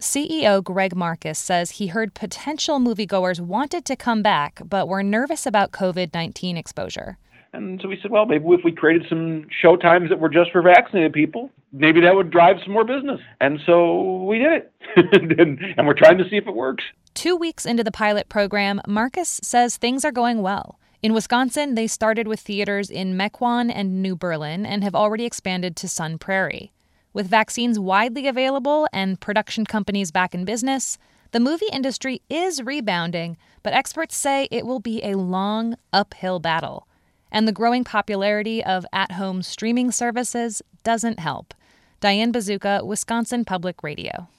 CEO Greg Marcus says he heard potential moviegoers wanted to come back, but were nervous about COVID-19 exposure. And so we said, well, maybe if we created some show times that were just for vaccinated people, maybe that would drive some more business. And so we did it. and we're trying to see if it works. 2 weeks into the pilot program, Marcus says things are going well. In Wisconsin, they started with theaters in Mequon and New Berlin and have already expanded to Sun Prairie. With vaccines widely available and production companies back in business, the movie industry is rebounding, but experts say it will be a long, uphill battle. And the growing popularity of at-home streaming services doesn't help. Diane Bazooka, Wisconsin Public Radio.